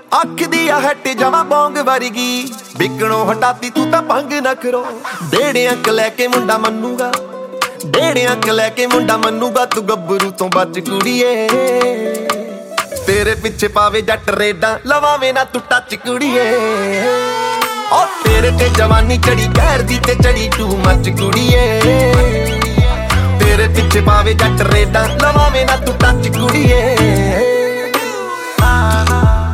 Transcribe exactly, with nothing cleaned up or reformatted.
ਅੱਖ ਦੀ ਆ ਹੱਟ ਜਾਵਾਂ ਬੌਂਗ ਵਰਗੀ, ਵਿਕਣੋਂ ਹਟਾਤੀ ਤੂੰ ਤਾਂ ਭੰਗ ਨਾ ਕਰੋ। ਡੇਢ ਅੰਕ ਲੈ ਕੇ ਮੁੰਡਾ ਮੰਨੂਗਾ, ਡੇਢ ਅੰਕ ਲੈ ਕੇ ਮੁੰਡਾ ਮੰਨੂਗਾ, ਤੂੰ ਗੱਭਰੂ ਤੋਂ ਬਚ ਕੁੜੀਏ। ਤੇਰੇ ਪਿੱਛੇ ਪਾਵੇ ਜੱਟ ਰੇਡਾਂ, ਲਵਾਵੇਂ ਨਾ ਤੂੰ ਟੱਚ ਕੁੜੀਏ। ਓ ਤੇਰੇ ਤੇ ਜਵਾਨੀ ਚੜੀ ਕਹਿਰ ਦੀ ਤੇ ਚੜੀ ਟੂ ਮੱਚ ਕੁੜੀਏ। ਤੇਰੇ ਪਿੱਛੇ ਪਾਵੇ ਜੱਟ ਰੇਡਾਂ, ਲਵਾਵੇਂ ਨਾ ਤੂੰ ਟੱਚ ਕੁੜੀਏ।